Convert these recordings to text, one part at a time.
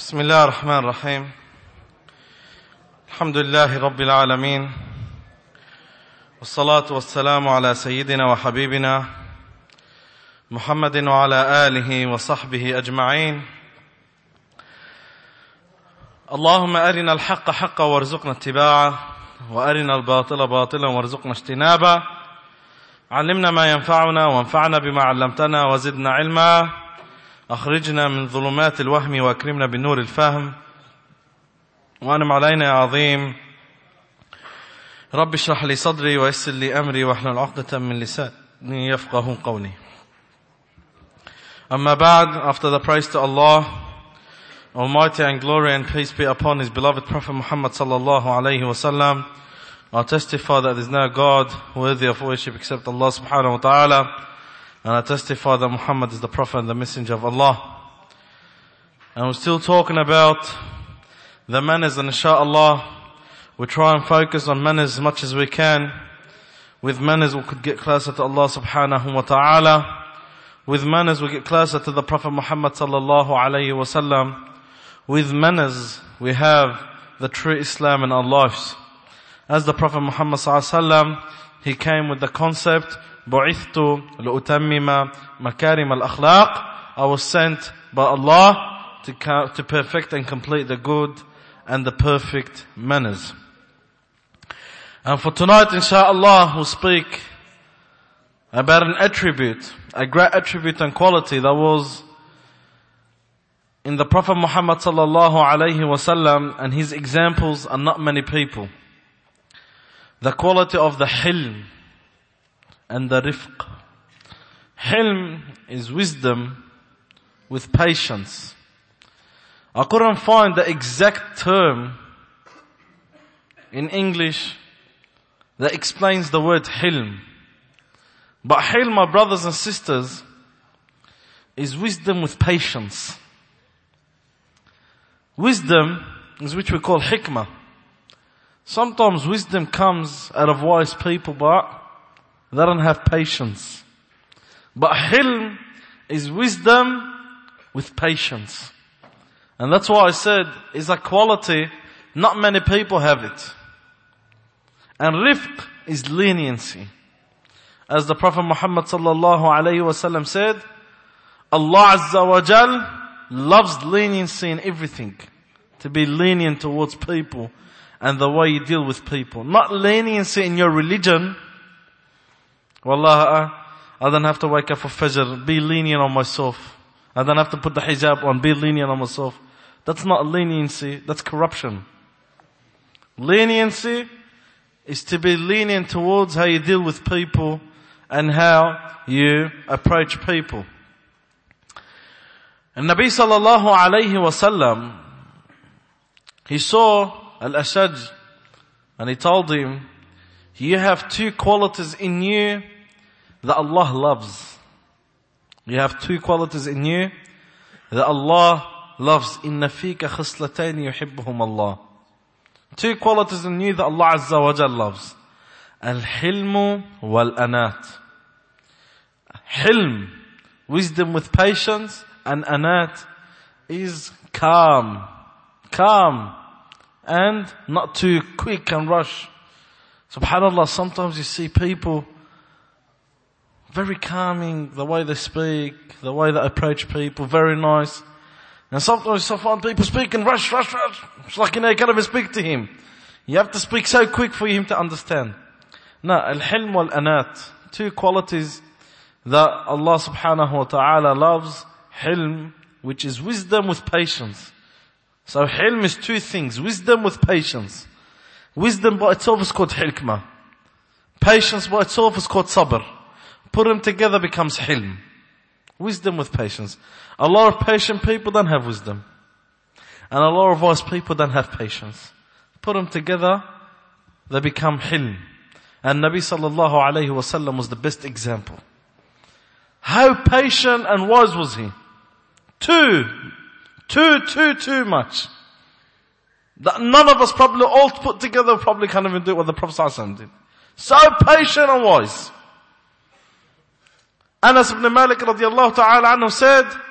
بسم الله الرحمن الرحيم الحمد لله رب العالمين والصلاة والسلام على سيدنا وحبيبنا محمد وعلى آله وصحبه أجمعين. اللهم أرنا الحق حقا وارزقنا اتباعه وأرنا الباطل باطلا وارزقنا اجتنابه. علمنا ما ينفعنا وانفعنا بما علمتنا وزدنا علما. أخرجنا من ظلمات الوهم وأكرمنا بالنور الفهم وأنعم علينا يا عظيم. رب اشرح لي صدري ويسر لي أمري واحلل عقدة من لساني يفقه قولي. Amma ba'd, after the praise to Allah, Almighty, and glory and peace be upon His beloved Prophet Muhammad sallallahu alayhi wa sallam, I testify that there is no God worthy of worship except Allah subhanahu wa ta'ala. And I testify that Muhammad is the Prophet and the Messenger of Allah. And we're still talking about the manners, and inshaAllah we try and focus on manners as much as we can. With manners we could get closer to Allah subhanahu wa ta'ala. With manners we get closer to the Prophet Muhammad sallallahu alayhi wa sallam. With manners we have the true Islam in our lives. As the Prophet Muhammad sallallahu alayhi wa sallam, he came with the concept, بُعِثْتُ لِأُتَمِّمَ مَكَارِمَ الْأَخْلَاقِ. I was sent by Allah to perfect and complete the good and the perfect manners. And for tonight, inshaAllah, we'll speak about an attribute, a great attribute and quality that was in the Prophet Muhammad sallallahu alayhi wa sallam, and his examples are not many people. The quality of the hilm and the rifq. Hilm is wisdom with patience. I couldn't find the exact term in English that explains the word hilm. But hilm, my brothers and sisters, is wisdom with patience. Wisdom is which we call hikmah. Sometimes wisdom comes out of wise people, but they don't have patience. But hilm is wisdom with patience. And that's why I said it's a quality, not many people have it. And rifq is leniency. As the Prophet Muhammad sallallahu alayhi wa sallam said, Allah Azza wa Jal loves leniency in everything. To be lenient towards people and the way you deal with people. Not leniency in your religion. Wallah, I don't have to wake up for Fajr. Be lenient on myself. I don't have to put the hijab on. Be lenient on myself. That's not leniency. That's corruption. Leniency is to be lenient towards how you deal with people and how you approach people. And Nabi sallallahu alayhi wa sallam, he saw Al-Ashaj and he told him, you have two qualities in you that Allah loves. You have two qualities in you that Allah loves. إِنَّ فِيكَ خِصْلَتَيْنِ يُحِبُّهُمَ Allah. Two qualities in you that Allah Azza wa Jal loves. Al-Hilmu wal-Anat. Hilm, wisdom with patience, and Anat is calm. Calm. And not too quick and rush. SubhanAllah, sometimes you see people very calming, the way they speak, the way they approach people, very nice. And sometimes you find people speaking rush. It's like, you can't even speak to him. You have to speak so quick for him to understand. No, al-hilm wal-anat. Two qualities that Allah subhanahu wa ta'ala loves. Hilm, which is wisdom with patience. So hilm is two things. Wisdom with patience. Wisdom by itself is called hikmah. Patience by itself is called sabr. Put them together becomes hilm. Wisdom with patience. A lot of patient people don't have wisdom. And a lot of wise people don't have patience. Put them together, they become hilm. And Nabi sallallahu alayhi wa sallam was the best example. How patient and wise was he? Too much. That none of us probably all put together probably can't even do what the Prophet ﷺ did. So patient and wise. Anas ibn Malik radiallahu ta'ala anhu said,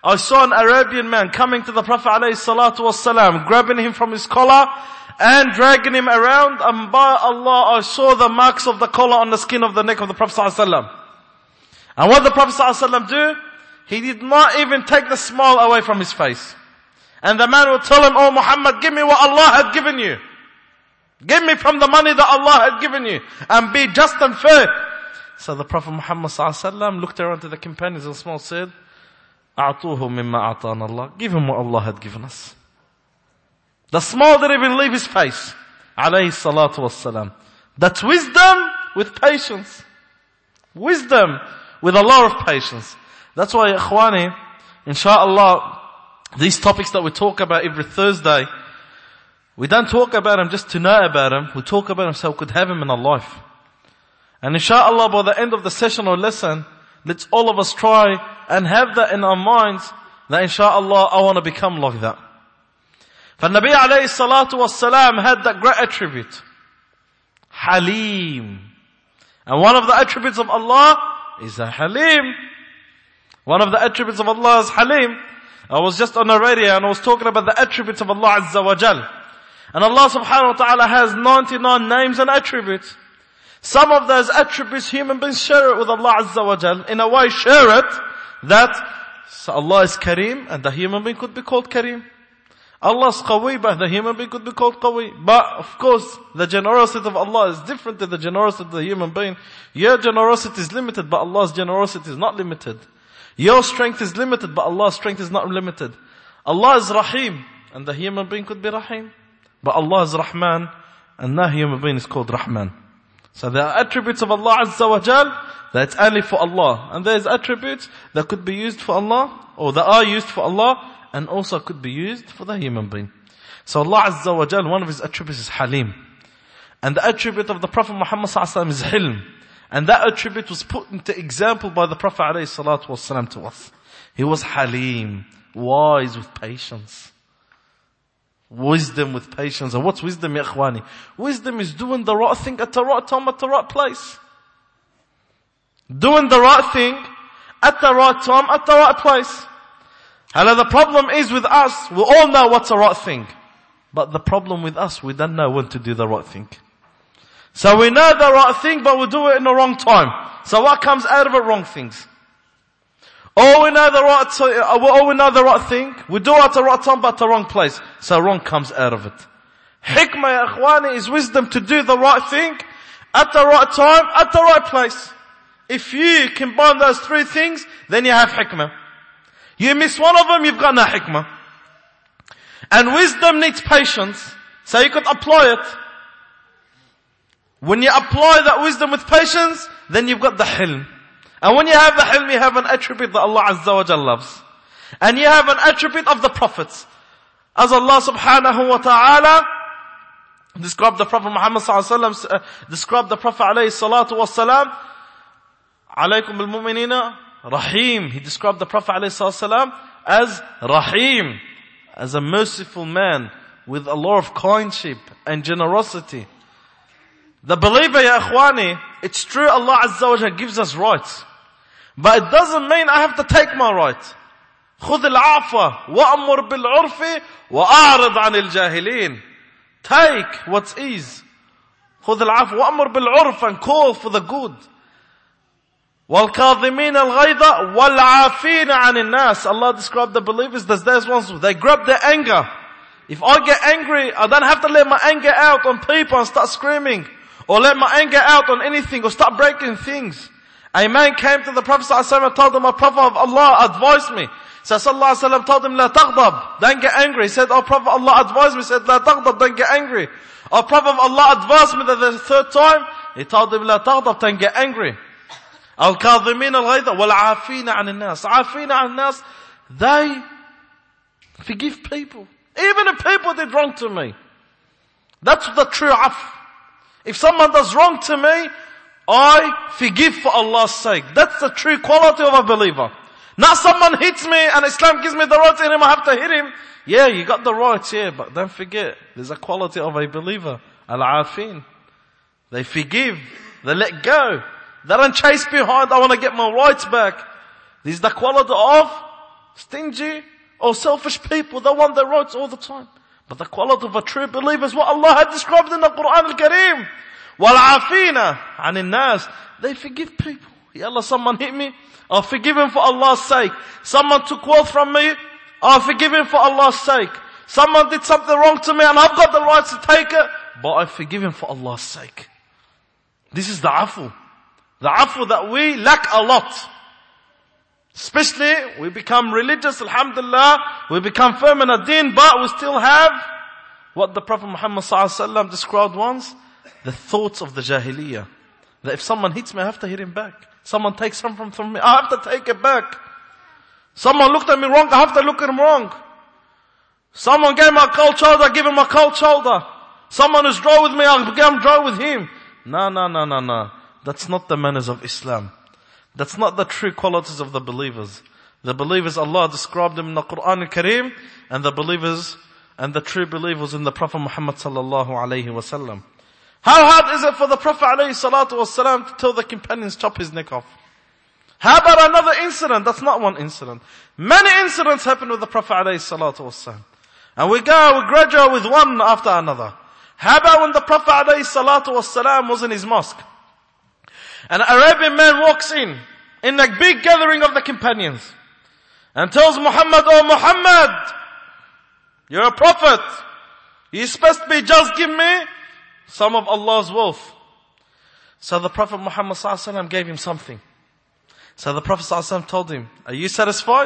I saw an Arabian man coming to the Prophet ﷺ, grabbing him from his collar and dragging him around, and by Allah, I saw the marks of the collar on the skin of the neck of the Prophet ﷺ. And what did the Prophet ﷺ do? He did not even take the smile away from his face. And the man would tell him, "Oh Muhammad, give me what Allah had given you. Give me from the money that Allah had given you, and be just and fair." So the Prophet Muhammad ﷺ looked around to the companions and smiled, said, "A'tuhu mimma a'tana Allah." Give him what Allah had given us. The smile didn't even leave his face. Alayhi salatu wassalam. That's wisdom with patience. Wisdom with a lot of patience. That's why, ikhwani, inshallah, these topics that we talk about every Thursday, we don't talk about them just to know about them. We talk about them so we could have them in our life. And inshallah, by the end of the session or lesson, let's all of us try and have that in our minds, that inshallah, I want to become like that. For Nabi alayhi salatu wassalam had that great attribute. Halim. And one of the attributes of Allah is a Halim. One of the attributes of Allah is Halim. I was just on the radio and I was talking about the attributes of Allah Azza wa Jal. And Allah subhanahu wa ta'ala has 99 names and attributes. Some of those attributes human beings share it with Allah Azza wa Jal. In a way share it that so Allah is Kareem and the human being could be called Kareem. Allah is Qawi, but the human being could be called Qawi. But of course, the generosity of Allah is different to the generosity of the human being. Your generosity is limited, but Allah's generosity is not limited. Your strength is limited, but Allah's strength is not limited. Allah is Rahim, and the human being could be Rahim. But Allah is Rahman, and the human being is called Rahman. So there are attributes of Allah Azza wa Jal that's only for Allah. And there's attributes that could be used for Allah, or that are used for Allah, and also could be used for the human being. So Allah Azza wa Jal, one of His attributes is Halim. And the attribute of the Prophet Muhammad sallallahu alaihi wasallam is Hilm. And that attribute was put into example by the Prophet alayhi salatu wasallam to us. He was Halim, wise with patience. Wisdom with patience. And what's wisdom, ya ikhwani? Wisdom is doing the right thing at the right time, at the right place. Doing the right thing at the right time, at the right place. However, the problem is with us, we all know what's the right thing. But the problem with us, we don't know when to do the right thing. So we know the right thing, but we do it in the wrong time. So what comes out of it? Wrong things. Or we know the right thing, we do it at the right time, but at the wrong place. So wrong comes out of it. Hikmah, ya ikhwani, is wisdom to do the right thing, at the right time, at the right place. If you combine those three things, then you have hikmah. You miss one of them, you've got no hikmah. And wisdom needs patience, so you could apply it. When you apply that wisdom with patience, then you've got the hilm. And when you have the hilm, you have an attribute that Allah Azza wa Jalla loves. And you have an attribute of the prophets. As Allah subhanahu wa ta'ala described the Prophet Muhammad sallallahu alaihi wasallam, described the Prophet alayhi salatu wassalam, alaykum bil mu'minina Rahim. He described the Prophet ﷺ as Rahim, as a merciful man with a lot of kindship and generosity. The believer, ya ikhwani, it's true Allah Azza wa Jalla gives us rights. But it doesn't mean I have to take my right. خُذِ الْعَافَ وَأَمُرْ بِالْعُرْفِ وَأَعْرِضْ عَنِ الْجَاهِلِينَ. Take what's ease. خُذِ الْعَافَ وَأَمُرْ بِالْعُرْفِ, and call for the good. وَالْكَاظِمِينَ الْغَيْظَ وَالْعَافِينَ عَنِ النَّاسِ. Allah described the believers, there's ones, they grab their anger. If I get angry, I don't have to let my anger out on people and start screaming, or let my anger out on anything, or start breaking things. A man came to the Prophet ﷺ and told him, "O Prophet of Allah, advise me." So Sallallahu Alaihi Wasallam told him, "La taghdab, don't get angry." He said, "O Prophet of Allah, advise me." He said, "La taghdab, don't get angry." "O Prophet of Allah, advise me." The third time, he told him, "La taghdab, don't get angry." Al-Kadhimin al-Ghayda wal-Afina an-Nas. Afina an-Nas, they forgive people. Even if people did wrong to me. That's the true af. If someone does wrong to me, I forgive for Allah's sake. That's the true quality of a believer. Not someone hits me and Islam gives me the right to hit him, I have to hit him. Yeah, you got the right, yeah, but don't forget, there's a quality of a believer. Al-Afin. They forgive. They let go. They don't chase behind, I want to get my rights back. This is the quality of stingy or selfish people that want their rights all the time. But the quality of a true believer is what Allah had described in the Quran al-Kareem. وَالْعَافِينَ عَنِ النَّاسِ. They forgive people. Ya Allah, someone hit me, I'll forgive him for Allah's sake. Someone took wealth from me, I'll forgive him for Allah's sake. Someone did something wrong to me and I've got the right to take it, but I forgive him for Allah's sake. This is the afu. The afu that we lack a lot. Especially, we become religious, alhamdulillah, we become firm in our deen, but we still have what the Prophet Muhammad ﷺ described once, the thoughts of the jahiliyyah. That if someone hits me, I have to hit him back. Someone takes something from me, I have to take it back. Someone looked at me wrong, I have to look at him wrong. Someone gave me a cold shoulder, I give him a cold shoulder. Someone is dry with me, I become dry with him. No. That's not the manners of Islam. That's not the true qualities of the believers. The believers, Allah described them in the Quran al-Kareem, and the believers and the true believers in the Prophet Muhammad sallallahu alayhi wasallam. How hard is it for the Prophet alayhi salatu wasallam to tell the companions chop his neck off? How about another incident? That's not one incident. Many incidents happened with the Prophet alayhi salatu wasallam. And we graduate with one after another. How about when the Prophet alayhi salatu wasallam was in his mosque? An Arabian man walks in a big gathering of the companions, and tells Muhammad, "Oh Muhammad, you're a prophet. You're supposed to be just give me some of Allah's wealth." So the Prophet Muhammad ﷺ gave him something. So the Prophet ﷺ told him, "Are you satisfied?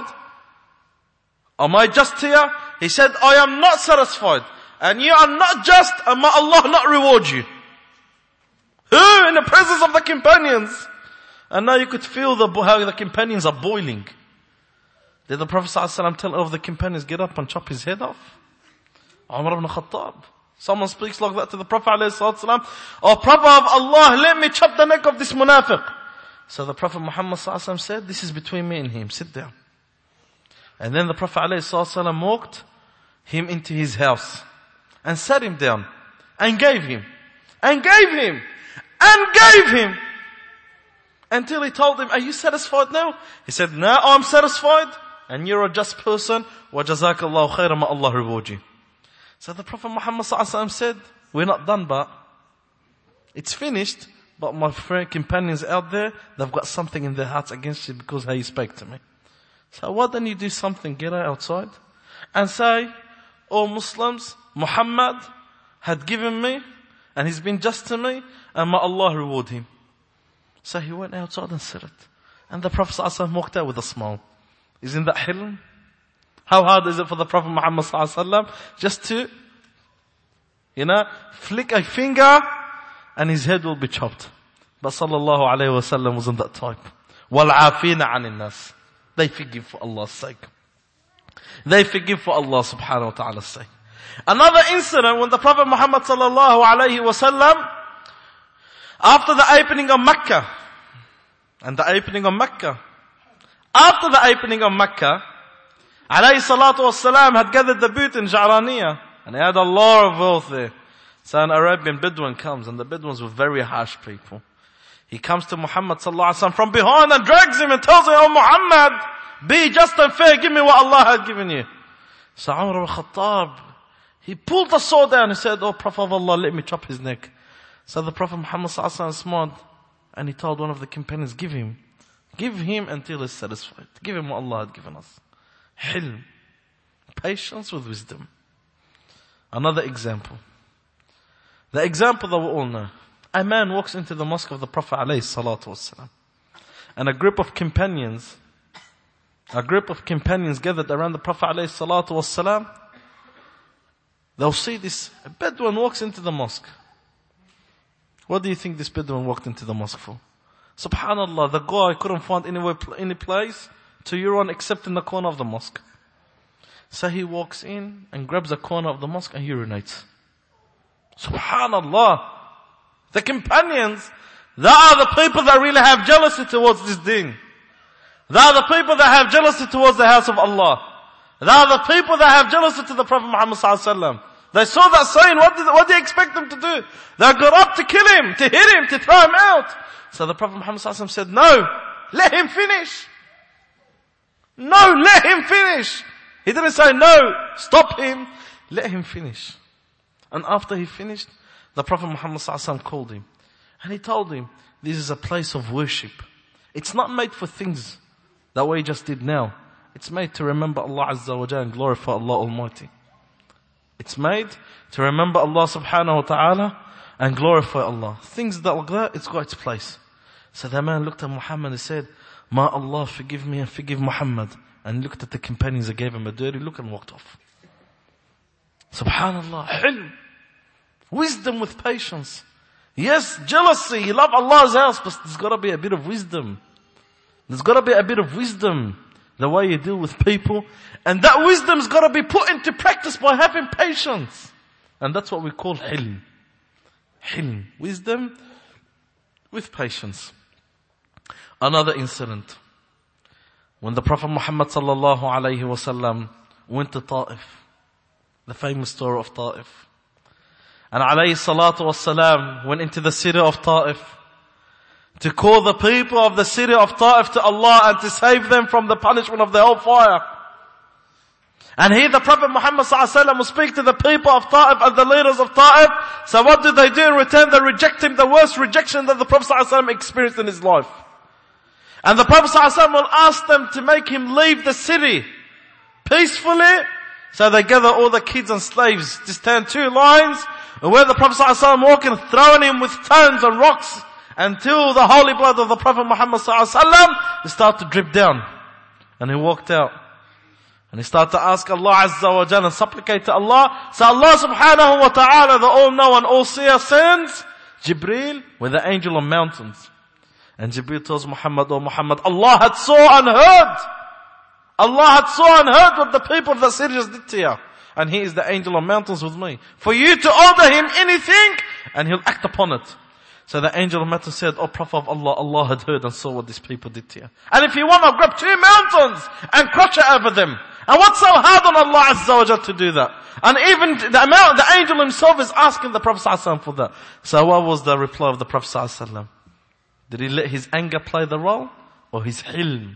Am I just to you?" He said, "I am not satisfied. And you are not just, and may Allah not reward you." Who? In the presence of the companions. And now you could feel how the companions are boiling. Did the Prophet ﷺ tell all of the companions, "Get up and chop his head off"? Umar ibn Khattab. Someone speaks like that to the Prophet ﷺ. "Oh Prophet of Allah, let me chop the neck of this munafiq." So the Prophet Muhammad ﷺ said, "This is between me and him, sit down." And then the Prophet ﷺ walked him into his house and sat him down and gave him until he told him, "Are you satisfied now?" He said, "No, I'm satisfied, and you're a just person. Wa jazakallahu khairan, may Allah reward you." So the Prophet Muhammad ﷺ said, "We're not done, but it's finished, but my friend companions out there, they've got something in their hearts against you because how you spoke to me. So why don't you do something, get outside and say, 'Oh Muslims, Muhammad had given me and he's been just to me, and may Allah reward him.'" So he went outside and said it. And the Prophet ﷺ walked out with a smile. Isn't that hilm? How hard is it for the Prophet Muhammad ﷺ just to, flick a finger and his head will be chopped. But sallallahu alayhi wa sallam wasn't that type. وَالْعَافِينَ عَنِ النَّاسِ. They forgive for Allah's sake. They forgive for Allah subhanahu wa ta'ala's sake. Another incident when the Prophet Muhammad sallallahu alayhi wa sallam, after the opening of Mecca, after the opening of Mecca, alayhi salatu wassalam had gathered the booth in Ja'raniyah, and he had a lot of wealth there. So an Arabian Bedouin comes, and the Bedouins were very harsh people. He comes to Muhammad sallallahu alaihi wasallam from behind and drags him and tells him, "Oh Muhammad, be just and fair, give me what Allah had given you." So Umar ibn Khattab, he pulled the sword down, he said, "Oh Prophet of Allah, let me chop his neck." So the Prophet Muhammad sallallahu alaihi wasallam smiled, and he told one of the companions, Give him until he's satisfied. Give him what Allah had given us. Hilm. Patience with wisdom. Another example. The example that we all know. A man walks into the mosque of the Prophet alayhi salatu wasalam, and a group of companions gathered around the Prophet alayhi salatu wasalam. They'll see this Bedouin walks into the mosque. What do you think this Bedouin walked into the mosque for? Subhanallah, the guy couldn't find any place to urinate except in the corner of the mosque. So he walks in and grabs a corner of the mosque and urinates. Subhanallah. The companions, they are the people that really have jealousy towards this deen. They are the people that have jealousy towards the house of Allah. They are the people that have jealousy to the Prophet Muhammad sallallahu alaihi wasallam. They saw that saying, what do you expect them to do? They got up to kill him, to hit him, to throw him out. So the Prophet Muhammad sallallahu alaihi wasallam said, "No, let him finish. No, let him finish. He didn't say, no, stop him. Let him finish. And after he finished, the Prophet Muhammad ﷺ called him. And he told him, this is a place of worship. It's not made for things that we just did now. It's made to remember Allah Azza wa Jalla and glorify Allah Almighty. It's made to remember Allah Subhanahu wa Ta'ala and glorify Allah. Things that like that, it's got its place. So the man looked at Muhammad and said, Ma Allah, forgive me and forgive Muhammad. And looked at the companions and gave him a dirty look and walked off. Subhanallah, hilm. Wisdom with patience. Yes, jealousy, you love Allah's house, but there's got to be a bit of wisdom. There's got to be a bit of wisdom. The way you deal with people. And that wisdom's got to be put into practice by having patience. And that's what we call hilm. Hilm. Wisdom with patience. Another incident. When the Prophet Muhammad sallallahu alayhi wasallam went to Ta'if. The famous story of Ta'if. And alayhi salatu wassalam went into the city of Ta'if to call the people of the city of Ta'if to Allah and to save them from the punishment of the hellfire. And here the Prophet Muhammad ﷺ will speak to the people of Ta'if and the leaders of Ta'if. So what do? In return, they reject him, the worst rejection that the Prophet ﷺ experienced in his life. And the Prophet ﷺ will ask them to make him leave the city peacefully. So they gather all the kids and slaves to stand two lines. And where the Prophet ﷺ walking, throwing him with stones and rocks until the holy blood of the Prophet Muhammad ﷺ start to drip down. And he walked out. And he started to ask Allah Azza wa Jalla and supplicate to Allah. So Allah Subhanahu wa Ta'ala, the all-know and all-seer, sends Jibreel with the angel of mountains. And Jibreel tells Muhammad, oh Muhammad, Allah had saw and heard. Allah had saw and heard what the people of the city just did to you. And he is the angel of mountains with me. For you to order him anything, and he'll act upon it. So the angel of mountains said, oh Prophet of Allah, Allah had heard and saw what these people did to you. And if you want, I'll grab 2 mountains and crush it over them. And what's so hard on Allah Azza wa Jalla to do that? And even the angel himself is asking the Prophet ﷺ for that. So what was the reply of the Prophet ﷺ? Did he let his anger play the role? Or his hilm?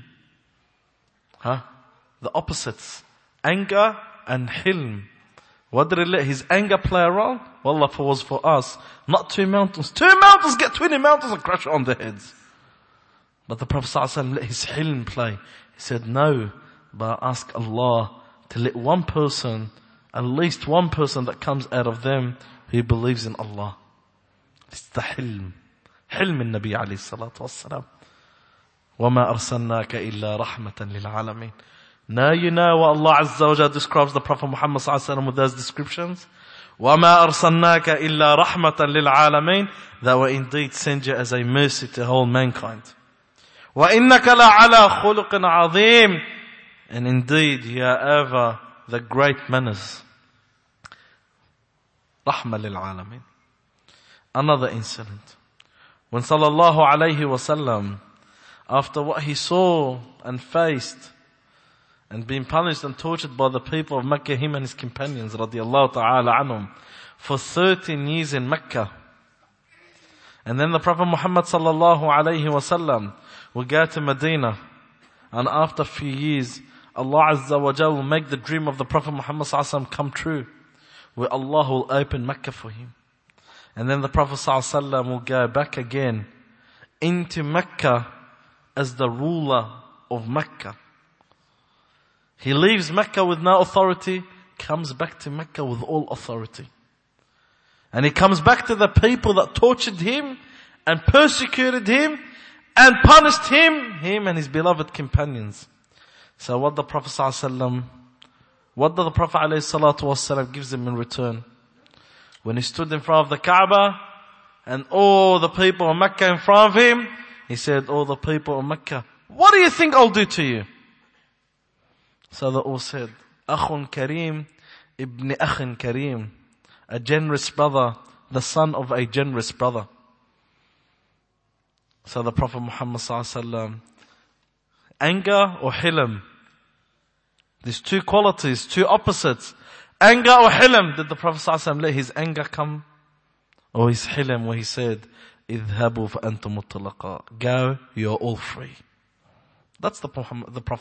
The opposites. Anger and hilm. What did he let his anger play a role? Wallah, if it was for us, not 2 mountains. 2 mountains get 20 mountains and crush it on their heads. But the Prophet ﷺ let his hilm play. He said, no, but I ask Allah to let one person, at least one person that comes out of them who believes in Allah. It's the hilm. Hilm in Nabi alayhi salatu wassalam. وَمَا أَرْسَلْنَاكَ إِلَّا رَحْمَةً لِلْعَالَمِينَ. Now you know what Allah Azza wa Jalla describes the Prophet Muhammad sallallahu alaihi wasallam with those descriptions. وَمَا أَرْسَلْنَاكَ إِلَّا رَحْمَةً لِلْعَالَمِينَ. That will indeed send you as a mercy to whole mankind. وَإِنَّكَ لَعَلَى خُلُقٍ عَظِيمٍ. And indeed you are ever the great manners. رَحْمَةً لِلْعَالَمِينَ. Another incident. When sallallahu alayhi wasallam, after what he saw and faced, and being punished and tortured by the people of Mecca, him and his companions, radiyallahu ta'ala anhum, for 13 years in Mecca. And then the Prophet Muhammad sallallahu alayhi wasallam will go to Medina. And after a few years, Allah Azza wa Jalla will make the dream of the Prophet Muhammad sallallahu alayhi wasallam come true. Where Allah will open Mecca for him. And then the Prophet sallallahu alayhi wasallam will go back again into Mecca as the ruler of Mecca. He leaves Mecca with no authority, comes back to Mecca with all authority. And he comes back to the people that tortured him and persecuted him and punished him and his beloved companions. So what the Prophet ﷺ, what did the Prophet ﷺ gives him in return? When he stood in front of the Kaaba and all the people of Mecca in front of him, he said, all the people of Mecca, what do you think I'll do to you? So they all said, Akhun Kareem, Ibn Akhin Kareem, a generous brother, the son of a generous brother. So the Prophet Muhammad ﷺ, anger or hilm? There's 2 qualities, 2 opposites. Anger or hilm? Did the Prophet ﷺ let his anger come? Or his hilm where he said, اذهبوا فأنتم مطلقا. Go, you're all free. That's the Prophet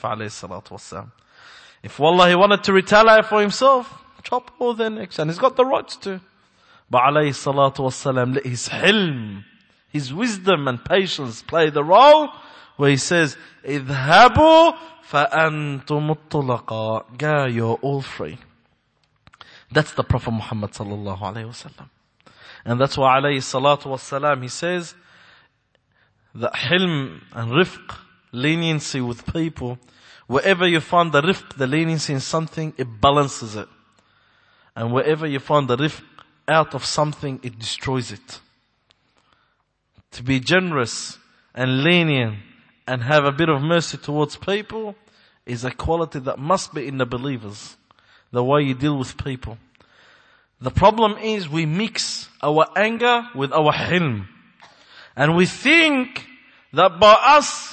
ﷺ. If wallah he wanted to retaliate for himself, chop all their necks, and he's got the rights to. But ﷺ let his hilm, his wisdom and patience play the role where he says, اذهبوا فأنتم الطلقاء. Go, you're all free. That's the Prophet Muhammad sallallahu alayhi wasallam. And that's why alayhi salatu wasalam, he says that hilm and rifq, leniency with people, wherever you find the rifq, the leniency in something, it balances it. And wherever you find the rifq out of something, it destroys it. To be generous and lenient and have a bit of mercy towards people is a quality that must be in the believers. The way you deal with people. The problem is we mix our anger with our hilm. And we think that by us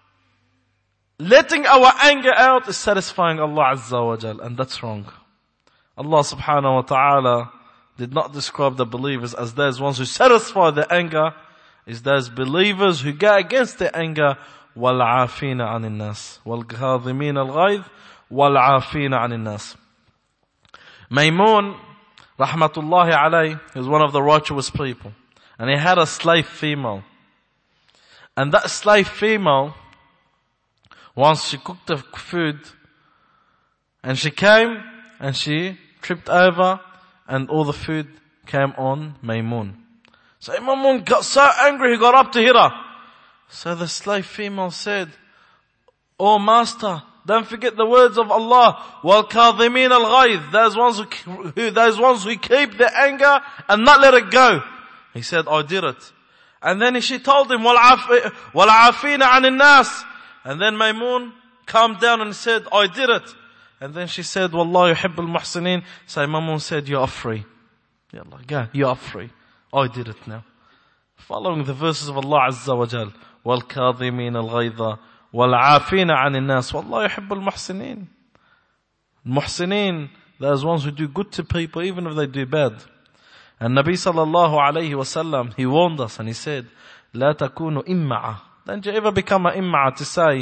letting our anger out is satisfying Allah Azza wa Jal. And that's wrong. Allah subhanahu wa ta'ala did not describe the believers as those ones who satisfy their anger. Is those believers who go against their anger. وَالْعَافِينَ عَنِ النَّاسِ وَالْكَاظِمِينَ الْغَيْظِ وَالْعَافِينَ عَنِ النَّاسِ. Maymun, rahmatullahi alayhi, was one of the righteous people. And he had a slave female. And that slave female, once she cooked the food, and she came, and she tripped over, and all the food came on Maymun. So Maymun got so angry, he got up to hit her. So the slave female said, "Oh master, don't forget the words of Allah, وَالْكَاظِمِينَ الْغَيْظِ, those ones who keep their anger and not let it go." He said, "I did it." And then she told him, وَالْعَافِينَ عَنِ النَّاسِ. And then Maymun calmed down and said, "I did it." And then she said, وَاللَّهُ يُحِبُّ الْمُحْسِنِينَ. So Maymun said, "You are free. Yallah, go, you are free. I did it now." Following the verses of Allah Azza wa Jal, وَالْكَاظِمِينَ الْغَيْظَ وَالْعَافِينَ عَنِ النَّاسِ وَاللَّهُ يُحِبُّ الْمُحْسِنِينَ. Muhsinin, those ones who do good to people even if they do bad. And Nabi sallallahu alayhi wa sallam, he warned us and he said, لَا تَكُونُوا إِمَّعَةً. Don't you ever become an imma'a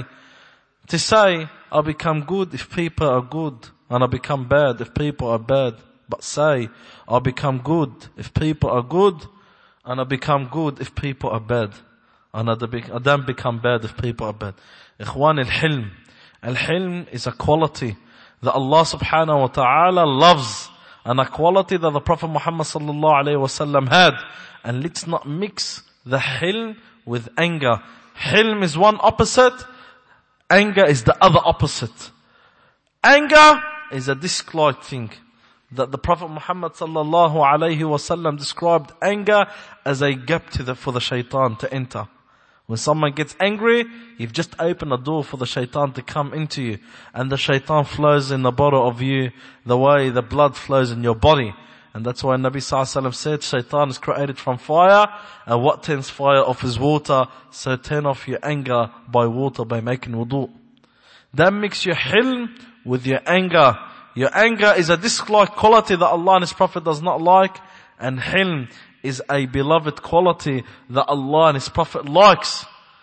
to say, I become good if people are good, and I become bad if people are bad. But say, I become good if people are good, and I become good if people are bad. And I don't become bad if people are bad. Ikhwan, al-hilm. Al-hilm is a quality that Allah subhanahu wa ta'ala loves, and a quality that the Prophet Muhammad sallallahu alayhi wa sallam had. And let's not mix the hilm with anger. Hilm is one opposite, anger is the other opposite. Anger is a dislike thing. That the Prophet Muhammad sallallahu alayhi wa sallam described anger as a gap for the shaitan to enter. When someone gets angry, you've just opened a door for the shaitan to come into you. And the shaitan flows in the bottom of you the way the blood flows in your body. And that's why Nabi sallallahu alayhi wa sallam said, shaitan is created from fire, and what turns fire off is water, so turn off your anger by water, by making wudu. Don't mix your hilm with your anger. Your anger is a dislike quality that Allah and His Prophet does not like, and hilm is a beloved quality that Allah and His Prophet likes.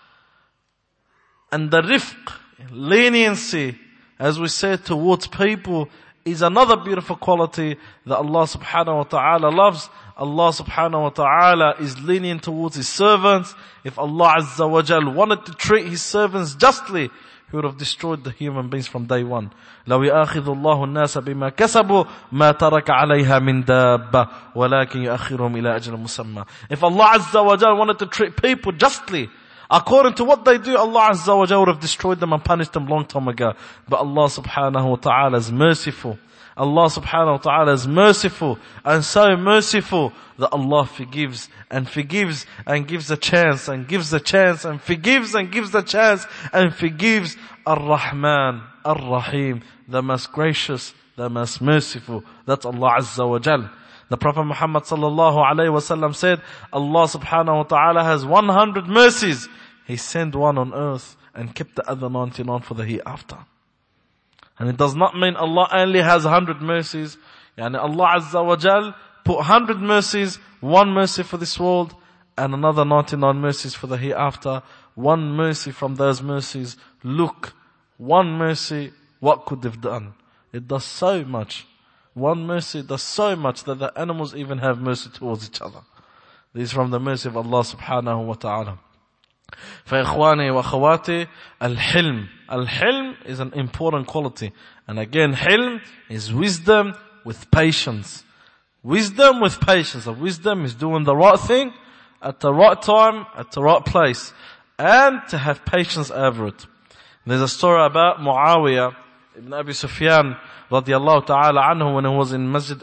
And the rifq, leniency, as we said, towards people, is another beautiful quality that Allah subhanahu wa ta'ala loves. Allah subhanahu wa ta'ala is lenient towards His servants. If Allah Azza wa Jal wanted to treat His servants justly, He would have destroyed the human beings from day one. لو يأخذ الله الناس بما كسبوا ما ترك عليها من دابة ولكن يؤخرهم إلى أجل مسمى. If Allah Azza wa Jal wanted to treat people justly, according to what they do, Allah Azza wa Jal would have destroyed them and punished them long time ago. But Allah subhanahu wa ta'ala is merciful. Allah subhanahu wa ta'ala is merciful, and so merciful that Allah forgives and forgives and gives a chance and gives a chance and forgives and gives a chance and forgives. Ar-Rahman, Ar-Rahim, the most gracious, the most merciful. That's Allah Azza wa Jal. The Prophet Muhammad sallallahu alayhi wa sallam said, Allah subhanahu wa ta'ala has 100 mercies. He sent one on earth and kept the other 99 for the hereafter. And it does not mean Allah only has 100 mercies. Yani Allah Azza wa Jal put 100 mercies, one mercy for this world, and another 99 mercies for the hereafter. one mercy from those mercies, look, one mercy, what could have done? It does so much. One mercy does so much that the animals even have mercy towards each other. This is from the mercy of Allah subhanahu wa ta'ala. فإخواني وأخواتي الحلم. Al-hilm is an important quality. And again, hilm is wisdom with patience. Wisdom with patience. Wisdom is doing the right thing at the right time, at the right place. And to have patience over it. There's a story about Muawiyah ibn Abi Sufyan radiyallahu ta'ala anhu when he was in Masjid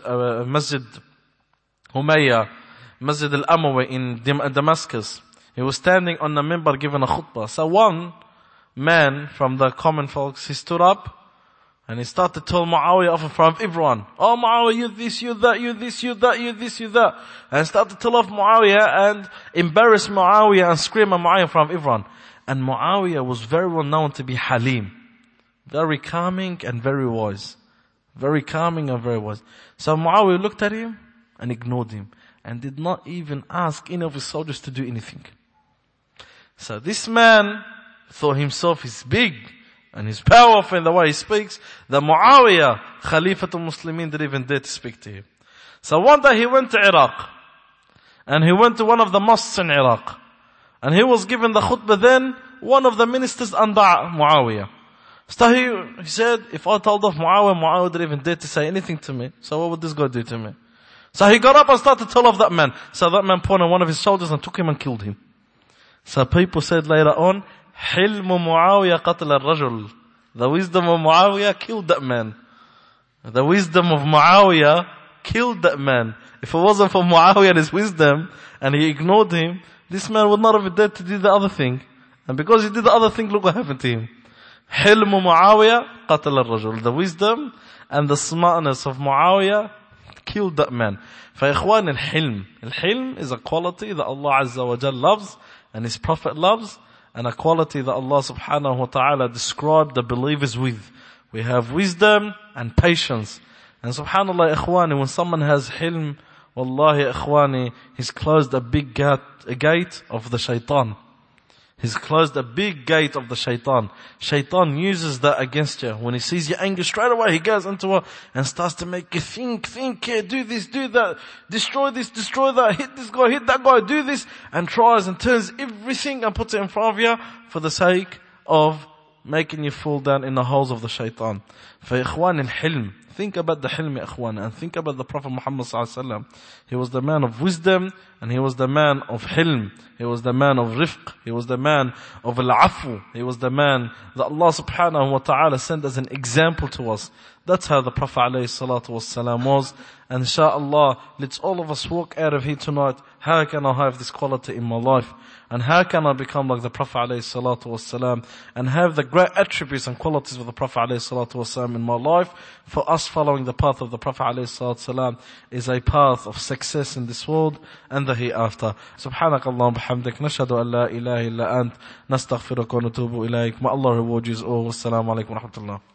Umayyah, Masjid al-Amawi in Damascus. He was standing on the minbar giving a khutbah. So one man from the common folks, he stood up and he started to tell Muawiyah off in front of everyone. Oh Muawiyah, you this, you that, you this, you that, you this, you that. And started to tell off Muawiyah and embarrass Muawiyah and scream at Muawiyah in front of everyone. And Muawiyah was very well known to be Halim. Very calming and very wise. Very calming and very wise. So Muawiyah looked at him and ignored him. And did not even ask any of his soldiers to do anything. So this man thought himself is big and he's powerful in the way he speaks. The Muawiyah, Khalifatul Muslimin, didn't even dare to speak to him. So one day he went to Iraq. And he went to one of the mosques in Iraq. And he was given the khutbah then, one of the ministers under Muawiyah. So he said, if I told off Muawiyah didn't even dare to say anything to me. So what would this guy do to me? So he got up and started to tell off that man. So that man pointed one of his soldiers and took him and killed him. So people said later on, حِلْمُ مُعَاوِيَةَ قَتْلَ الرَّجُلِ. The wisdom of Muawiyah killed that man. The wisdom of Muawiyah killed that man. If it wasn't for Muawiyah and his wisdom, and he ignored him, this man would not have dared to do the other thing. And because he did the other thing, look what happened to him. حِلْمُ مُعَاوِيَةَ قَتْلَ الرَّجُلِ. The wisdom and the smartness of Muawiyah killed that man. فإخوان الحلم. الحلم is a quality that Allah Azza wa Jal loves and His Prophet loves, and a quality that Allah subhanahu wa ta'ala described the believers with. We have wisdom and patience. And subhanallah ikhwani, when someone has hilm, wallahi ikhwani, he's closed a big gate of the shaitan. He's closed a big gate of the shaitan. Shaitan uses that against you. When he sees you angry, straight away he goes into it and starts to make you think, do this, do that, destroy this, destroy that, hit this guy, hit that guy, do this, and tries and turns everything and puts it in front of you for the sake of making you fall down in the holes of the shaitan. فإخوان الحلم. Think about the hilm, ya ikhwan, and think about the Prophet Muhammad sallallahu alaihi wasallam. He was the man of wisdom, and he was the man of hilm. He was the man of rifq. He was the man of al-afu. He was the man that Allah subhanahu wa ta'ala sent as an example to us. That's how the Prophet alayhi salatu wasalam was. And inshaAllah, let's all of us walk out of here tonight. How can I have this quality in my life? And how can I become like the Prophet alayhi salatu wasalam and have the great attributes and qualities of the Prophet alayhi salatu wasalam in my life? For us following the path of the Prophet alayhi salatu wasalam is a path of success in this world and the hereafter. Subhanakallahumma bihamdik, nashhadu an la ilaha illa ant, nastaghfiruka wa natubu ilayk. May Allah reward you all. Wassalamu alaikum wa rahmatullah.